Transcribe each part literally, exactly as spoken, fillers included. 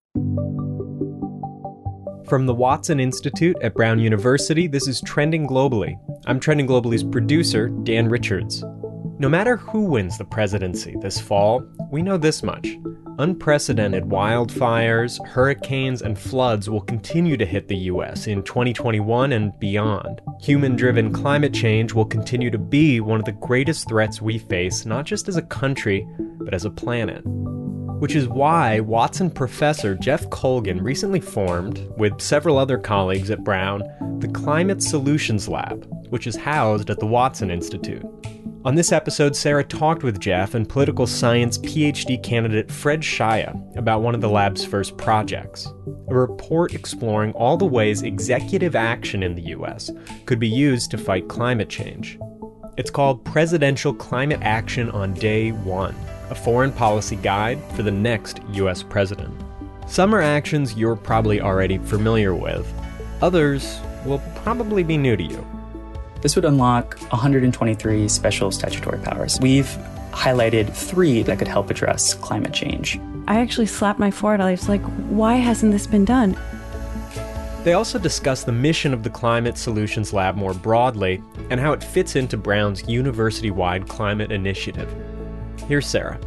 From the Watson Institute at Brown University, this is Trending Globally. I'm Trending Globaly's producer, Dan Richards. No matter who wins the presidency this fall, we know this much. Unprecedented wildfires, hurricanes, and floods will continue to hit the U S in twenty twenty-one and beyond. Human-driven climate change will continue to be one of the greatest threats we face, not just as a country, but as a planet. Which is why Watson professor Jeff Colgan recently formed, with several other colleagues at Brown, the Climate Solutions Lab, which is housed at the Watson Institute. On this episode, Sarah talked with Jeff and political science PhD candidate Fred Shaya about one of the lab's first projects, a report exploring all the ways executive action in the U S could be used to fight climate change. It's called Presidential Climate Action on Day One, a foreign policy guide for the next U S president. Some are actions you're probably already familiar with. Others will probably be new to you. This would unlock one hundred twenty-three special statutory powers. We've highlighted three that could help address climate change. I actually slapped my forehead. I was like, why hasn't this been done? They also discuss the mission of the Climate Solutions Lab more broadly and how it fits into Brown's university-wide climate initiative. Here's Sarah.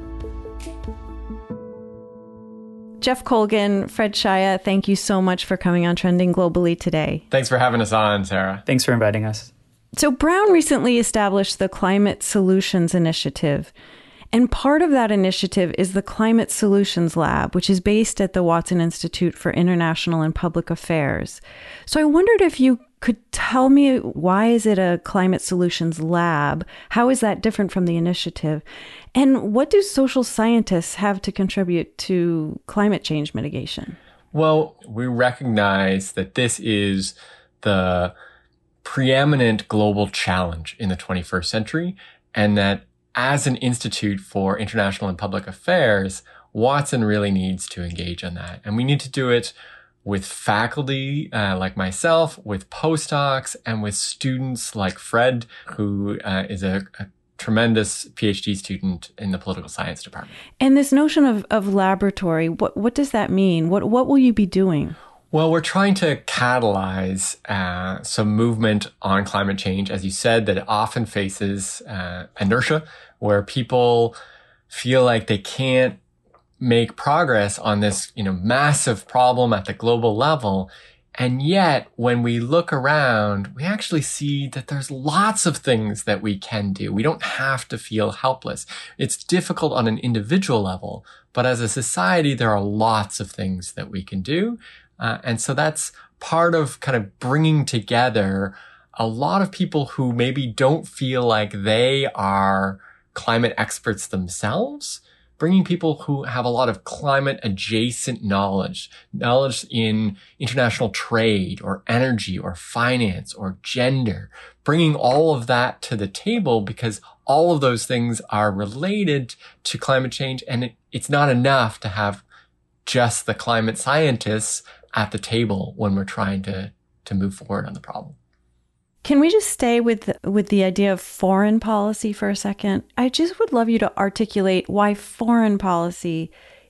Jeff Colgan, Fred Shaya, thank you so much for coming on Trending Globally today. Thanks for having us on, Sarah. Thanks for inviting us. So Brown recently established the Climate Solutions Initiative. And part of that initiative is the Climate Solutions Lab, which is based at the Watson Institute for International and Public Affairs. So I wondered if you could tell me, why is it a Climate Solutions Lab? How is that different from the initiative? And what do social scientists have to contribute to climate change mitigation? Well, we recognize that this is the preeminent global challenge in the twenty-first century, and that as an institute for international and public affairs, Watson really needs to engage on that. And we need to do it with faculty uh, like myself, with postdocs, and with students like Fred, who uh, is a, a tremendous PhD student in the political science department. And this notion of, of laboratory, what, what does that mean? What, what will you be doing? Well, we're trying to catalyze uh, some movement on climate change, as you said, that often faces uh, inertia, where people feel like they can't make progress on this, you know, massive problem at the global level. And yet, when we look around, we actually see that there's lots of things that we can do. We don't have to feel helpless. It's difficult on an individual level, but as a society, there are lots of things that we can do. Uh, and so that's part of kind of bringing together a lot of people who maybe don't feel like they are climate experts themselves, bringing people who have a lot of climate adjacent knowledge, knowledge in international trade or energy or finance or gender, bringing all of that to the table because all of those things are related to climate change. And it, it's not enough to have just the climate scientists at the table when we're trying to, to move forward on the problem. Can we just stay with with the idea of foreign policy for a second? I just would love you to articulate why foreign policy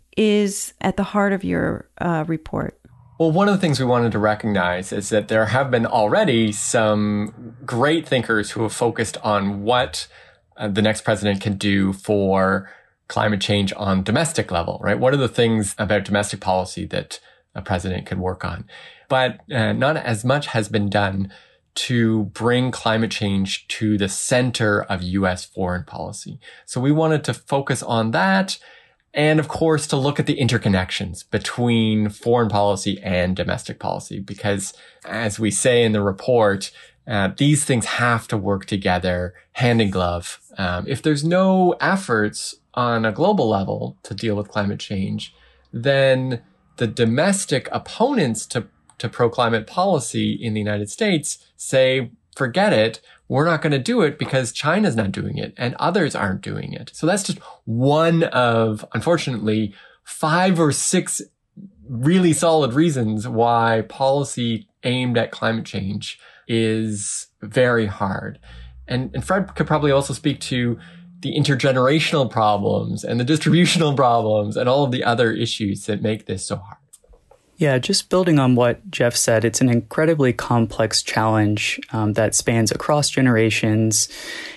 is at the heart of your uh, report. Well, one of the things we wanted to recognize is that there have been already some great thinkers who have focused on what uh, the next president can do for climate change on domestic level, right? What are the things about domestic policy that a president could work on? But uh, not as much has been done to bring climate change to the center of U S foreign policy. So we wanted to focus on that. And of course, to look at the interconnections between foreign policy and domestic policy, because as we say in the report, uh, these things have to work together hand in glove. Um, if there's no efforts on a global level to deal with climate change, then the domestic opponents to to pro-climate policy in the United States say, forget it, we're not going to do it because China's not doing it and others aren't doing it. So that's just one of, unfortunately, five or six really solid reasons why policy aimed at climate change is very hard. And, and Fred could probably also speak to the intergenerational problems and the distributional problems and all of the other issues that make this so hard. Yeah, just building on what Jeff said, it's an incredibly complex challenge um, that spans across generations.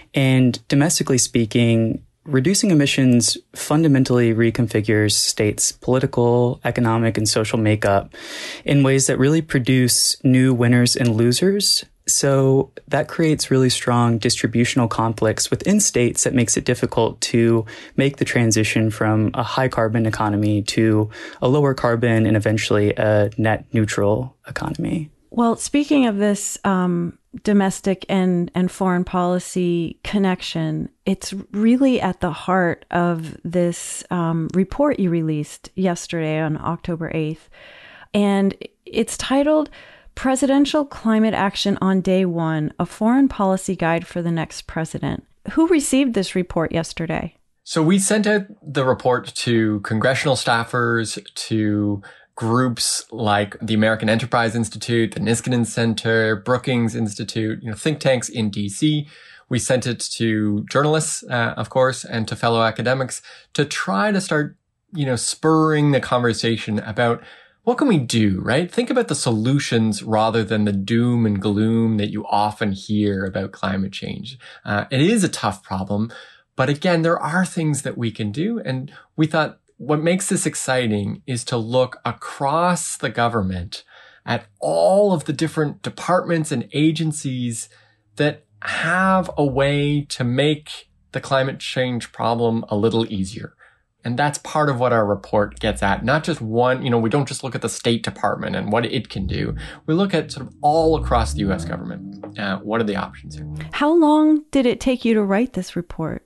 And domestically speaking, reducing emissions fundamentally reconfigures states' political, economic, and social makeup in ways that really produce new winners and losers. So that creates really strong distributional conflicts within states that makes it difficult to make the transition from a high carbon economy to a lower carbon and eventually a net neutral economy. Well, speaking of this um, domestic and, and foreign policy connection, it's really at the heart of this um, report you released yesterday on October eighth. And it's titled Presidential Climate Action on Day One, a Foreign Policy Guide for the Next President. Who received this report yesterday? So we sent out the report to congressional staffers, to groups like the American Enterprise Institute, the Niskanen Center, Brookings Institute, you know, think tanks in D C. We sent it to journalists, uh, of course, and to fellow academics to try to start, you know, spurring the conversation about what can we do, right? Think about the solutions rather than the doom and gloom that you often hear about climate change. Uh, it is a tough problem, but again, there are things that we can do. And we thought what makes this exciting is to look across the government at all of the different departments and agencies that have a way to make the climate change problem a little easier. And that's part of what our report gets at. Not just one, you know, we don't just look at the State Department and what it can do. We look at sort of all across the U S government. Uh, what are the options here? How long did it take you to write this report?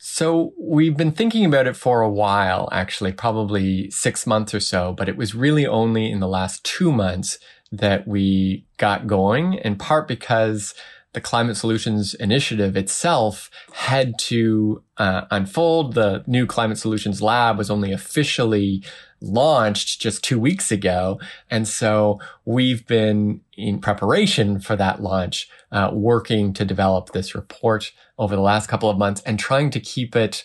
So we've been thinking about it for a while, actually, probably six months or so, but it was really only in the last two months that we got going, in part because the Climate Solutions Initiative itself had to uh, unfold. The new Climate Solutions Lab was only officially launched just two weeks ago. And so we've been in preparation for that launch, uh, working to develop this report over the last couple of months and trying to keep it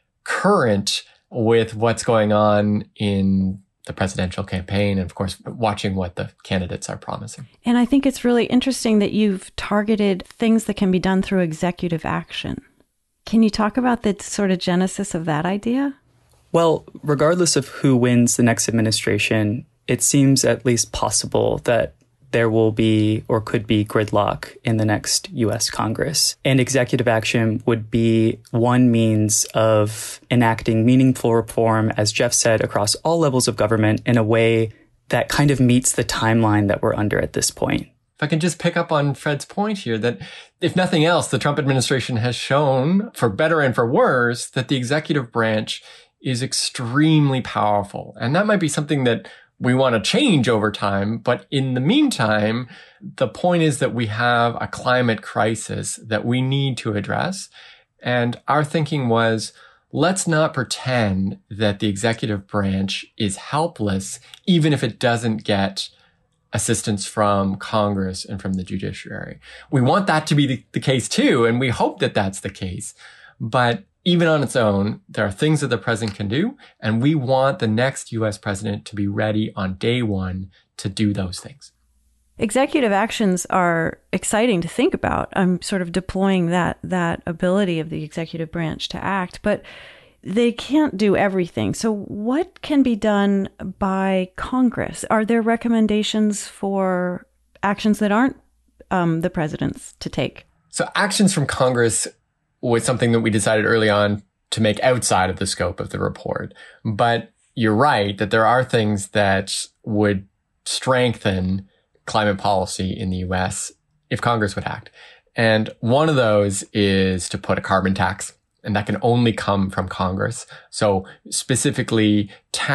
current with what's going on in the presidential campaign, and of course, watching what the candidates are promising. And I think it's really interesting that you've targeted things that can be done through executive action. Can you talk about the sort of genesis of that idea? Well, regardless of who wins the next administration, it seems at least possible that there will be or could be gridlock in the next U S Congress. And executive action would be one means of enacting meaningful reform, as Jeff said, across all levels of government in a way that kind of meets the timeline that we're under at this point. If I can just pick up on Fred's point here, that if nothing else, the Trump administration has shown, for better and for worse, that the executive branch is extremely powerful. And that might be something that we want to change over time. But in the meantime, the point is that we have a climate crisis that we need to address. And our thinking was, let's not pretend that the executive branch is helpless, even if it doesn't get assistance from Congress and from the judiciary. We want that to be the, the case too, and we hope that that's the case. But even on its own, there are things that the president can do, and we want the next U S president to be ready on day one to do those things. Executive actions are exciting to think about. I'm sort of deploying that that ability of the executive branch to act, but they can't do everything. So what can be done by Congress? Are there recommendations for actions that aren't um, the president's to take? So actions from Congress was something that we decided early on to make outside of the scope of the report. But you're right that there are things that would strengthen climate policy in the U S if Congress would act. And one of those is to put a carbon tax, and that can only come from Congress. So specifically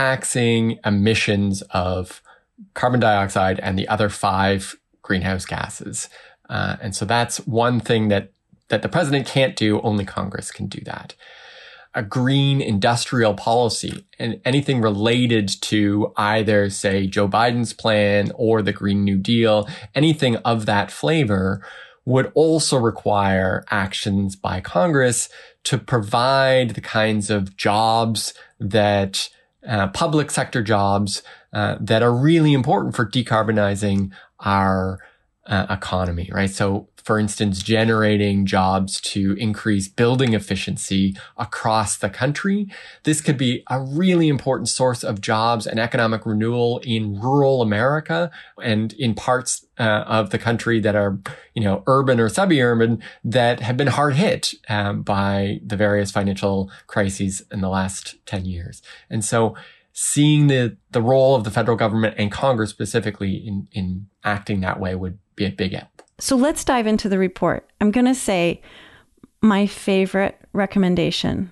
taxing emissions of carbon dioxide and the other five greenhouse gases. Uh, and so that's one thing that that the president can't do, only Congress can do that. A green industrial policy and anything related to either, say, Joe Biden's plan or the Green New Deal, anything of that flavor would also require actions by Congress to provide the kinds of jobs that uh, public sector jobs uh, that are really important for decarbonizing our uh, economy, right? So, for instance, generating jobs to increase building efficiency across the country. This could be a really important source of jobs and economic renewal in rural America and in parts uh, of the country that are, you know, urban or sub-urban that have been hard hit um, by the various financial crises in the last ten years. And so seeing the, the role of the federal government and Congress specifically in, in acting that way would be a big help. So let's dive into the report. I'm going to say my favorite recommendation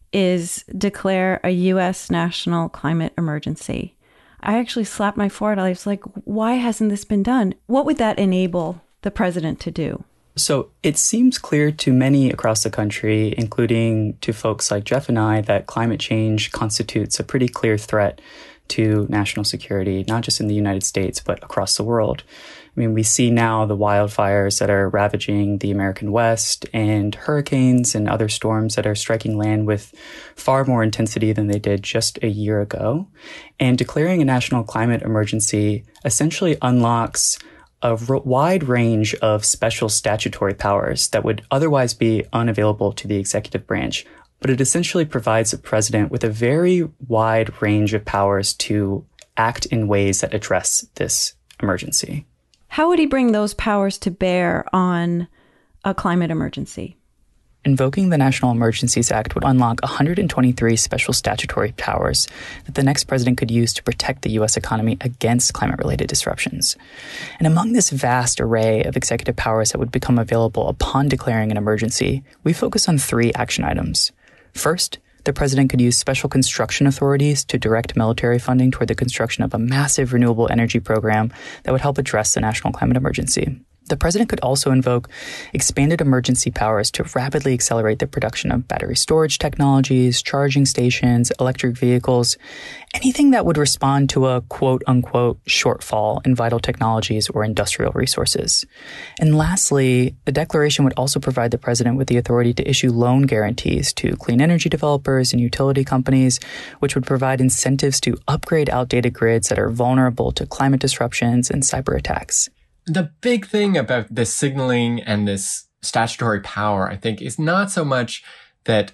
is declare a U S national climate emergency. I actually slapped my forehead. I was like, why hasn't this been done? What would that enable the president to do? So it seems clear to many across the country, including to folks like Jeff and I, that climate change constitutes a pretty clear threat to national security, not just in the United States, but across the world. I mean, we see now the wildfires that are ravaging the American West and hurricanes and other storms that are striking land with far more intensity than they did just a year ago. And declaring a national climate emergency essentially unlocks a r- wide range of special statutory powers that would otherwise be unavailable to the executive branch. But it essentially provides the president with a very wide range of powers to act in ways that address this emergency. How would he bring those powers to bear on a climate emergency? Invoking the National Emergencies Act would unlock one hundred twenty-three special statutory powers that the next president could use to protect the U S economy against climate-related disruptions. And among this vast array of executive powers that would become available upon declaring an emergency, we focus on three action items. First, the president could use special construction authorities to direct military funding toward the construction of a massive renewable energy program that would help address the national climate emergency. The president could also invoke expanded emergency powers to rapidly accelerate the production of battery storage technologies, charging stations, electric vehicles, anything that would respond to a quote-unquote shortfall in vital technologies or industrial resources. And lastly, the declaration would also provide the president with the authority to issue loan guarantees to clean energy developers and utility companies, which would provide incentives to upgrade outdated grids that are vulnerable to climate disruptions and cyber attacks. The big thing about this signaling and this statutory power, I think, is not so much that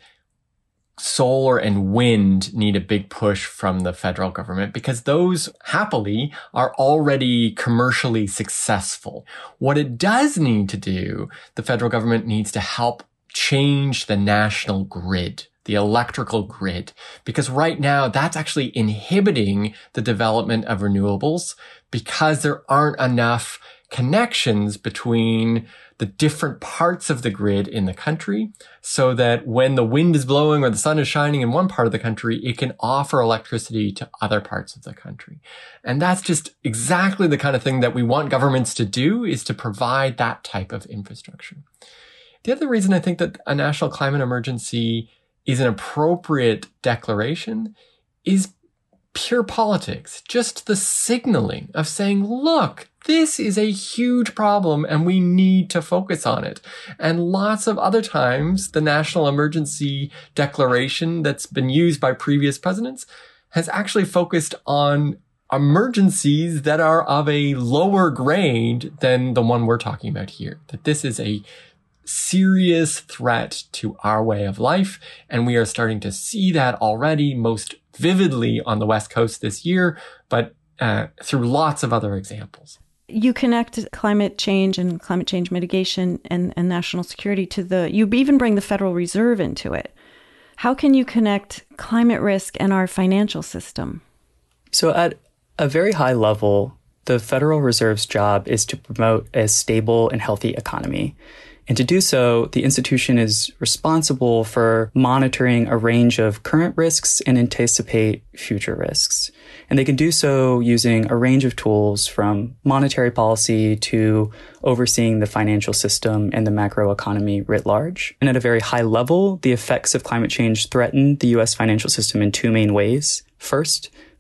solar and wind need a big push from the federal government, because those, happily, are already commercially successful. What it does need to do, the federal government needs to help change the national grid, the electrical grid, because right now that's actually inhibiting the development of renewables because there aren't enough connections between the different parts of the grid in the country so that when the wind is blowing or the sun is shining in one part of the country, it can offer electricity to other parts of the country. And that's just exactly the kind of thing that we want governments to do, is to provide that type of infrastructure. The other reason I think that a national climate emergency is an appropriate declaration is pure politics, just the signaling of saying, look, this is a huge problem and we need to focus on it. And lots of other times, the national emergency declaration that's been used by previous presidents has actually focused on emergencies that are of a lower grade than the one we're talking about here. That this is a serious threat to our way of life. And we are starting to see that already, most vividly on the West Coast this year, but uh, through lots of other examples. You connect climate change and climate change mitigation and, and national security to the, you even bring the Federal Reserve into it. How can you connect climate risk and our financial system? So at a very high level, the Federal Reserve's job is to promote a stable and healthy economy. And to do so, the institution is responsible for monitoring a range of current risks and anticipate future risks. And they can do so using a range of tools, from monetary policy to overseeing the financial system and the macroeconomy writ large. And at a very high level, the effects of climate change threaten the U S financial system in two main ways. First,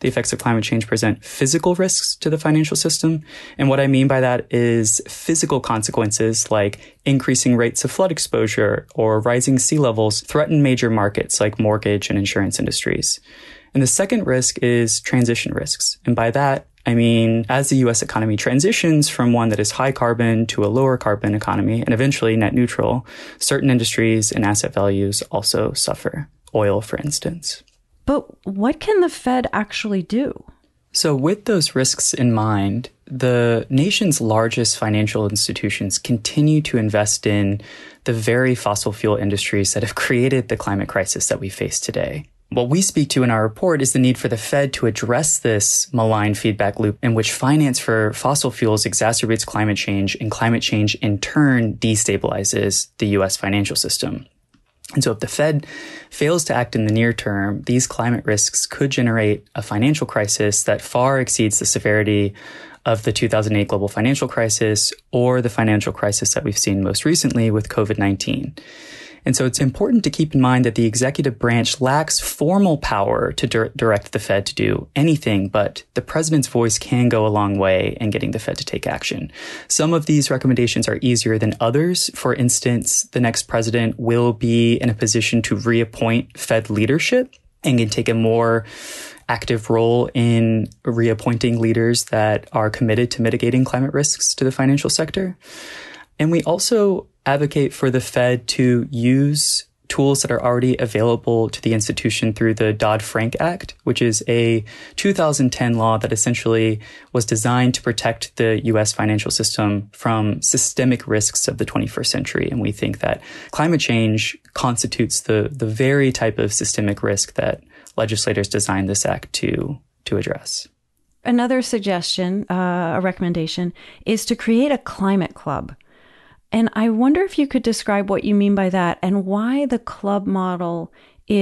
the effects of climate change present physical risks to the financial system. And what I mean by that is physical consequences like increasing rates of flood exposure or rising sea levels threaten major markets like mortgage and insurance industries. And the second risk is transition risks. And by that, I mean, as the U S economy transitions from one that is high carbon to a lower carbon economy and eventually net neutral, certain industries and asset values also suffer. Oil, for instance. But what can the Fed actually do? So with those risks in mind, the nation's largest financial institutions continue to invest in the very fossil fuel industries that have created the climate crisis that we face today. What we speak to in our report is the need for the Fed to address this malign feedback loop in which finance for fossil fuels exacerbates climate change, and climate change in turn destabilizes the U S financial system. And so if the Fed fails to act in the near term, these climate risks could generate a financial crisis that far exceeds the severity of the two thousand eight global financial crisis or the financial crisis that we've seen most recently with COVID nineteen. And so it's important to keep in mind that the executive branch lacks formal power to dir- direct the Fed to do anything, but the president's voice can go a long way in getting the Fed to take action. Some of these recommendations are easier than others. For instance, the next president will be in a position to reappoint Fed leadership and can take a more active role in reappointing leaders that are committed to mitigating climate risks to the financial sector. And we also advocate for the Fed to use tools that are already available to the institution through the Dodd-Frank Act, which is a two thousand ten law that essentially was designed to protect the U S financial system from systemic risks of the twenty-first century. And we think that climate change constitutes the, the very type of systemic risk that legislators designed this act to, to address. Another suggestion, uh, a recommendation, is to create a climate club. And I wonder if you could describe what you mean by that and why the club model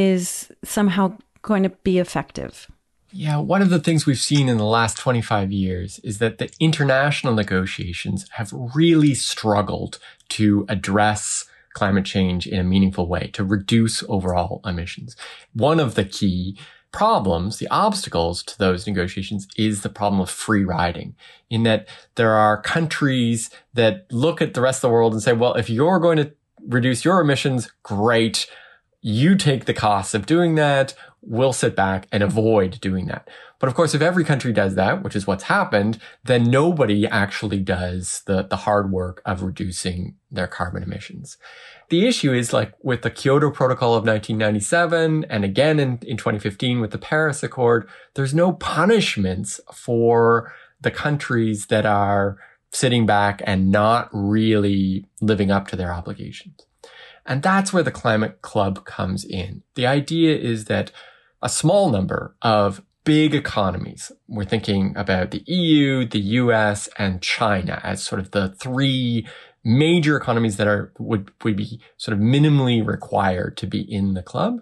is somehow going to be effective. Yeah, one of the things we've seen in the last twenty-five years is that the international negotiations have really struggled to address climate change in a meaningful way, to reduce overall emissions. One of the key problems, the obstacles to those negotiations is the problem of free riding, in that there are countries that look at the rest of the world and say, well, if you're going to reduce your emissions, great. You take the costs of doing that. We'll sit back and avoid doing that. But of course, if every country does that, which is what's happened, then nobody actually does the, the hard work of reducing their carbon emissions. The issue is, like with the Kyoto Protocol of nineteen ninety-seven and again in, in twenty fifteen with the Paris Accord, there's no punishments for the countries that are sitting back and not really living up to their obligations. And that's where the Climate Club comes in. The idea is that a small number of big economies, we're thinking about the E U, the U S, and China as sort of the three major economies that are would, would be sort of minimally required to be in the club,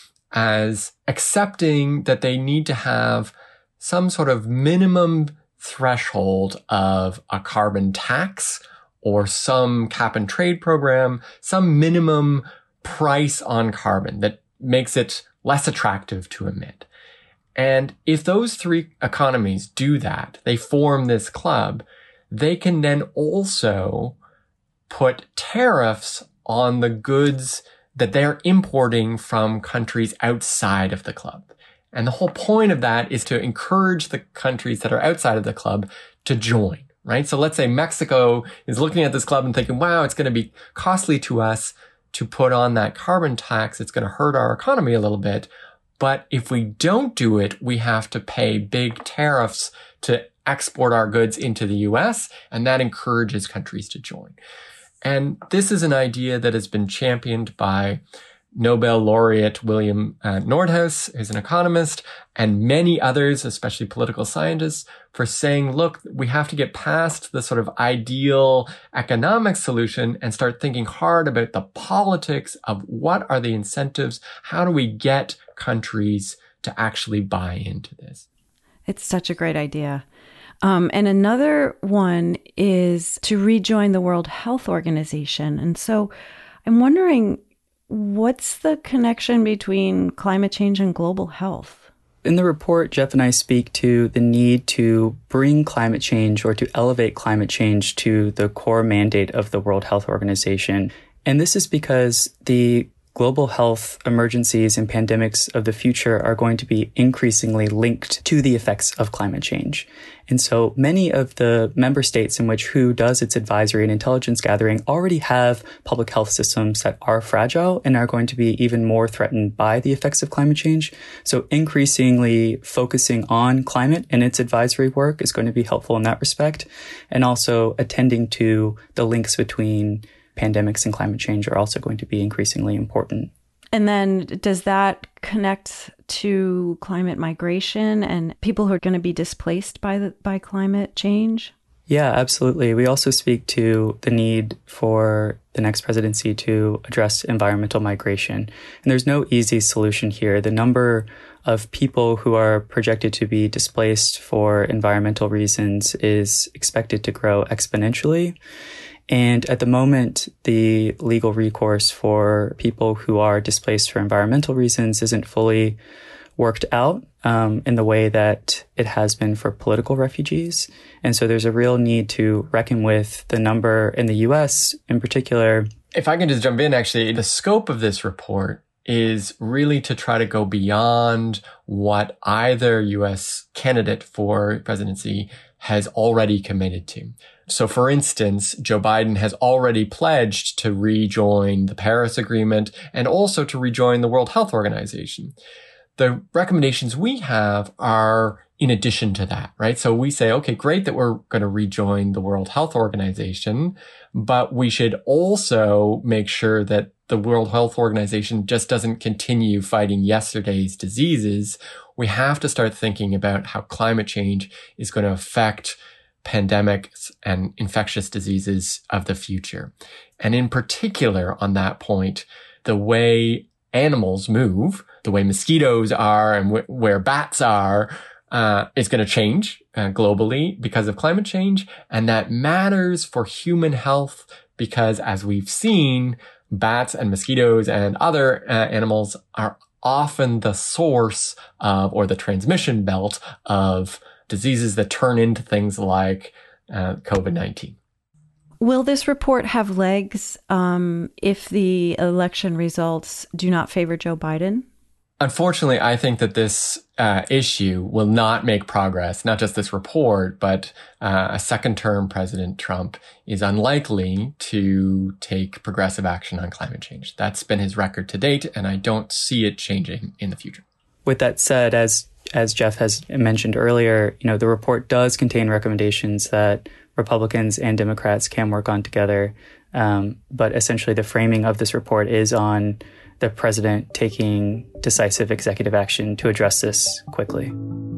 as accepting that they need to have some sort of minimum threshold of a carbon tax or some cap and trade program, some minimum price on carbon that makes it less attractive to emit. And if those three economies do that, they form this club, they can then also put tariffs on the goods that they're importing from countries outside of the club. And the whole point of that is to encourage the countries that are outside of the club to join, right? So let's say Mexico is looking at this club and thinking, wow, it's going to be costly to us to put on that carbon tax. It's going to hurt our economy a little bit. But if we don't do it, we have to pay big tariffs to export our goods into the U S, and that encourages countries to join. And this is an idea that has been championed by Nobel laureate William uh, Nordhaus, who's an economist, and many others, especially political scientists, for saying, look, we have to get past the sort of ideal economic solution and start thinking hard about the politics of what are the incentives? How do we get countries to actually buy into this? It's such a great idea. Um, and another one is to rejoin the World Health Organization. And so I'm wondering, what's the connection between climate change and global health? In the report, Jeff and I speak to the need to bring climate change or to elevate climate change to the core mandate of the World Health Organization. And this is because the global health emergencies and pandemics of the future are going to be increasingly linked to the effects of climate change. And so many of the member states in which W H O does its advisory and intelligence gathering already have public health systems that are fragile and are going to be even more threatened by the effects of climate change. So increasingly focusing on climate and its advisory work is going to be helpful in that respect. And also attending to the links between pandemics and climate change are also going to be increasingly important. And then does that connect to climate migration and people who are going to be displaced by the, by climate change? Yeah, absolutely. We also speak to the need for the next presidency to address environmental migration. And there's no easy solution here. The number of people who are projected to be displaced for environmental reasons is expected to grow exponentially. And at the moment, the legal recourse for people who are displaced for environmental reasons isn't fully worked out um, in the way that it has been for political refugees. And so there's a real need to reckon with the number in the U S in particular. If I can just jump in, actually, the scope of this report is really to try to go beyond what either U S candidate for presidency has already committed to. So, for instance, Joe Biden has already pledged to rejoin the Paris Agreement and also to rejoin the World Health Organization. The recommendations we have are in addition to that, right? So we say, okay, great that we're going to rejoin the World Health Organization, but we should also make sure that the World Health Organization just doesn't continue fighting yesterday's diseases. We have to start thinking about how climate change is going to affect pandemics and infectious diseases of the future. And in particular, on that point, the way animals move, the way mosquitoes are and wh- where bats are, uh, is going to change uh, globally because of climate change. And that matters for human health because, as we've seen, bats and mosquitoes and other uh, animals are often the source of, or the transmission belt of, diseases that turn into things like uh, COVID nineteen. Will this report have legs um, if the election results do not favor Joe Biden? Unfortunately, I think that this uh, issue will not make progress, not just this report, but uh, a second-term President Trump is unlikely to take progressive action on climate change. That's been his record to date, and I don't see it changing in the future. With that said, as As Jeff has mentioned earlier, you know, the report does contain recommendations that Republicans and Democrats can work on together. Um, but essentially, the framing of this report is on the president taking decisive executive action to address this quickly.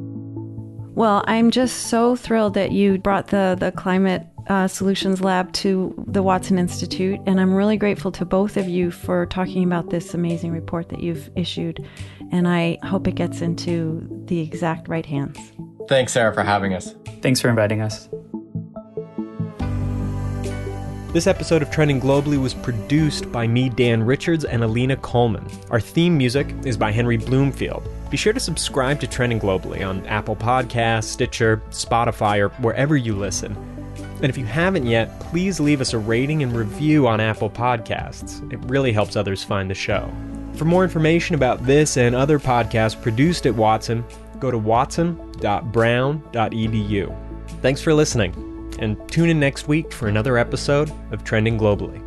Well, I'm just so thrilled that you brought the, the Climate uh, Solutions Lab to the Watson Institute. And I'm really grateful to both of you for talking about this amazing report that you've issued. And I hope it gets into the exact right hands. Thanks, Sarah, for having us. Thanks for inviting us. This episode of Trending Globally was produced by me, Dan Richards, and Alina Coleman. Our theme music is by Henry Bloomfield. Be sure to subscribe to Trending Globally on Apple Podcasts, Stitcher, Spotify, or wherever you listen. And if you haven't yet, please leave us a rating and review on Apple Podcasts. It really helps others find the show. For more information about this and other podcasts produced at Watson, go to watson dot brown dot e d u. Thanks for listening, and tune in next week for another episode of Trending Globally.